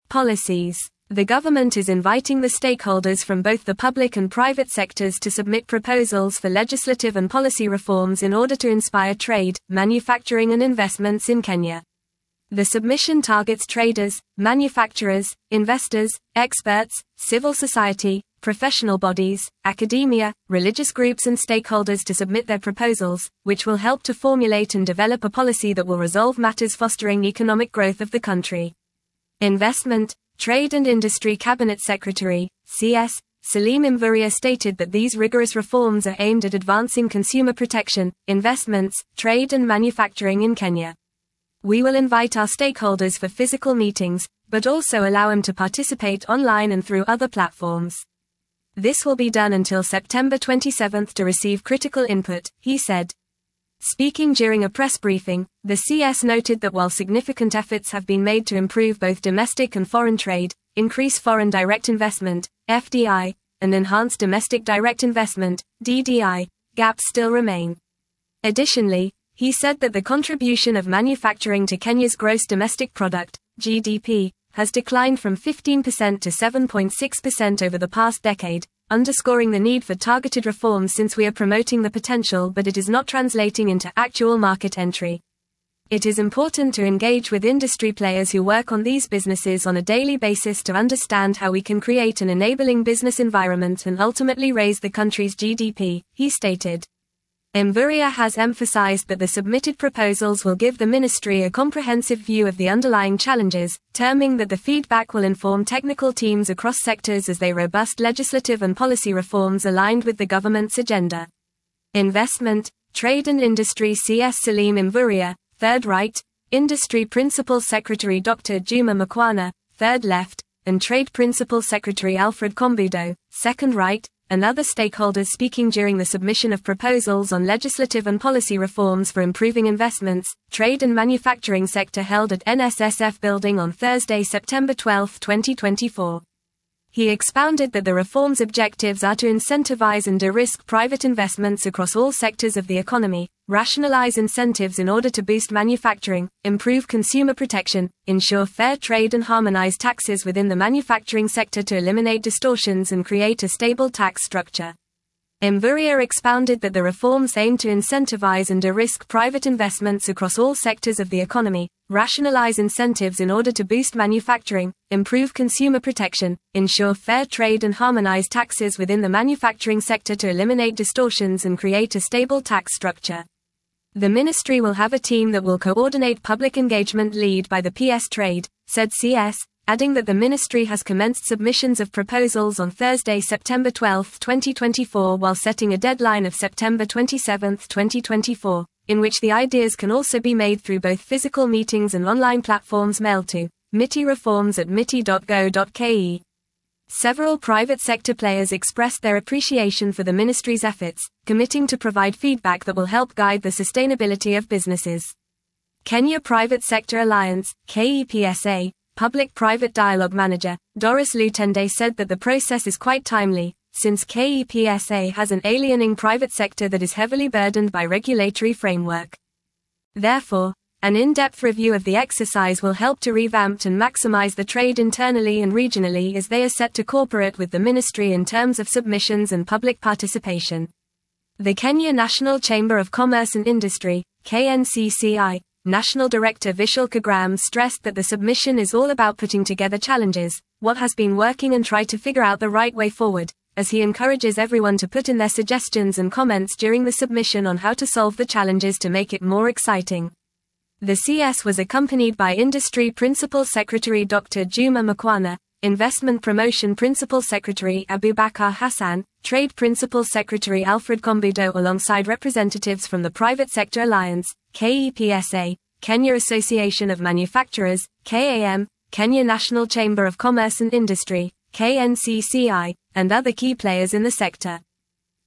Policies. The government is inviting the stakeholders from both the public and private sectors to submit proposals for legislative and policy reforms in order to inspire trade, manufacturing and investments in Kenya. The submission targets traders, manufacturers, investors, experts, civil society, professional bodies, academia, religious groups and stakeholders to submit their proposals, which will help to formulate and develop a policy that will resolve matters fostering economic growth of the country. Investment, Trade and Industry Cabinet Secretary, CS, Salim Mvurya stated that these rigorous reforms are aimed at advancing consumer protection, investments, trade and manufacturing in Kenya. We will invite our stakeholders for physical meetings, but also allow them to participate online and through other platforms. This will be done until September 27 to receive critical input, he said. Speaking during a press briefing, the CS noted that while significant efforts have been made to improve both domestic and foreign trade, increase foreign direct investment, FDI, and enhance domestic direct investment, DDI, gaps still remain. Additionally, he said that the contribution of manufacturing to Kenya's gross domestic product, GDP, has declined from 15% to 7.6% over the past decade, underscoring the need for targeted reforms since we are promoting the potential but it is not translating into actual market entry. It is important to engage with industry players who work on these businesses on a daily basis to understand how we can create an enabling business environment and ultimately raise the country's GDP, he stated. Mvurya has emphasized that the submitted proposals will give the ministry a comprehensive view of the underlying challenges, terming that the feedback will inform technical teams across sectors as they robust legislative and policy reforms aligned with the government's agenda. Investment, Trade and Industry CS Salim Mvurya, Third Right, Industry Principal Secretary Dr. Juma Makwana, Third Left, and Trade Principal Secretary Alfred Kombudo, Second Right, and other stakeholders speaking during the submission of proposals on legislative and policy reforms for improving investments, trade and manufacturing sector held at NSSF Building on Thursday, September 12, 2024. He expounded that the reform's objectives are to incentivize and de-risk private investments across all sectors of the economy, rationalize incentives in order to boost manufacturing, improve consumer protection, ensure fair trade and harmonize taxes within the manufacturing sector to eliminate distortions and create a stable tax structure. Mvurya expounded that the reforms aim to incentivize and de-risk private investments across all sectors of the economy, rationalize incentives in order to boost manufacturing, improve consumer protection, ensure fair trade and harmonize taxes within the manufacturing sector to eliminate distortions and create a stable tax structure. The ministry will have a team that will coordinate public engagement led by the PS Trade, said CS, adding that the ministry has commenced submissions of proposals on Thursday, September 12, 2024 while setting a deadline of September 27, 2024, in which the ideas can also be made through both physical meetings and online platforms mailed to miti@miti.go.ke. Several private sector players expressed their appreciation for the ministry's efforts, committing to provide feedback that will help guide the sustainability of businesses. Kenya Private Sector Alliance, KEPSA, Public-Private Dialogue Manager, Doris Lutende said that the process is quite timely, since KEPSA has an aliening private sector that is heavily burdened by regulatory framework. Therefore, an in-depth review of the exercise will help to revamp and maximize the trade internally and regionally as they are set to cooperate with the ministry in terms of submissions and public participation. The Kenya National Chamber of Commerce and Industry, KNCCI, National Director Vishal Kagram stressed that the submission is all about putting together challenges, what has been working and try to figure out the right way forward, as he encourages everyone to put in their suggestions and comments during the submission on how to solve the challenges to make it more exciting. The CS was accompanied by Industry Principal Secretary Dr. Juma Makwana, Investment Promotion Principal Secretary Abubakar Hassan, Trade Principal Secretary Alfred Kombudo alongside representatives from the Private Sector Alliance, KEPSA, Kenya Association of Manufacturers, KAM, Kenya National Chamber of Commerce and Industry, KNCCI, and other key players in the sector.